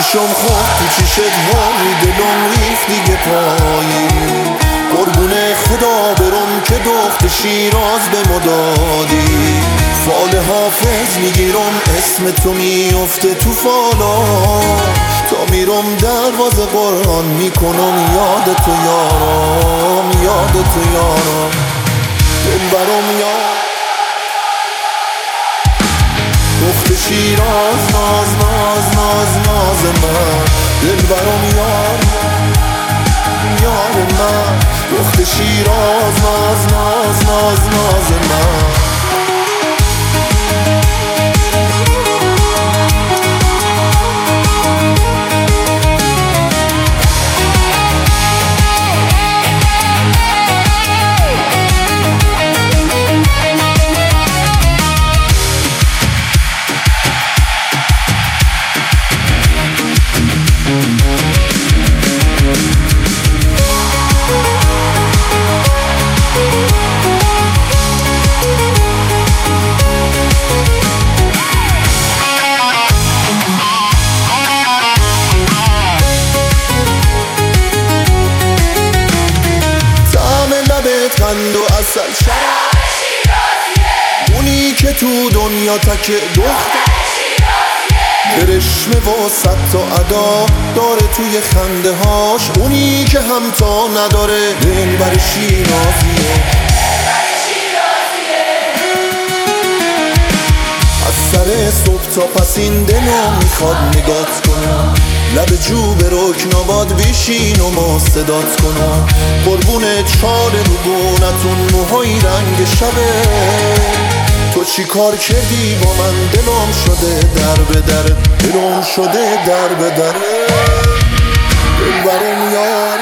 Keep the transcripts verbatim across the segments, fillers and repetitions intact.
اشکام خورد تو چشت وای دلم ریخت دیگه پایی قربون خدا برم که دخت شیراز به مدادی فال حافظ میگیرم اسم تو میفته تو فالا تا میرم دروازه قرآن میکنم یاد تو یارم یاد تو یارم دل برام یار دخت شیراز ناز ناز ناز ناز من دل برام یار یار من دخت شیراز ناز ناز ناز ناز من قند و اصل شراب شیرازیه اونی که تو دنیا تک دختر شیرازیه برشمه و صد تا ادا داره توی خنده هاش اونی که همتا نداره دل بر شیرازیه از سر صبح تا پس این دلم میخواد نگات کنم لب جو به رکناباد بیشین و ما صدات کنم قربون چار رو بونتون موهای رنگ شبه تو چی کار کردی با من دلم شده در به در دلم شده در به در دل برم یار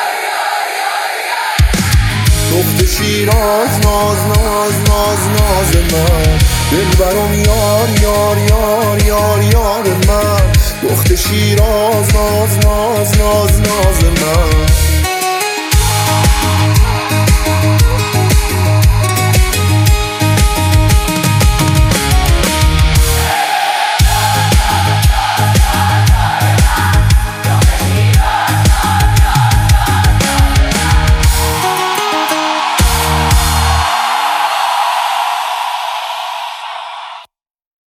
دخت شیراز ناز ناز ناز ناز من دل برم یار یار یار یار یار من دخت شیراز ناز ناز ناز ناز من